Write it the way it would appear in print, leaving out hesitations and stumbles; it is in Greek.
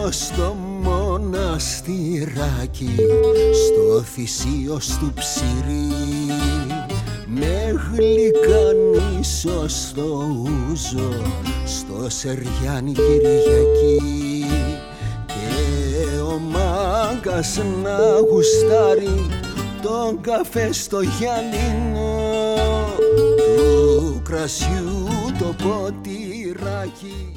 στο μοναστηράκι, στο θυσίο του Ψηρή, με γλυκανίσω στο ούζο, στο Σεριάνι Κυριακή. Και ο μάγκας να γουστάρει τον καφέ στο γυαλίνο, του κρασιού το ποτηράκι.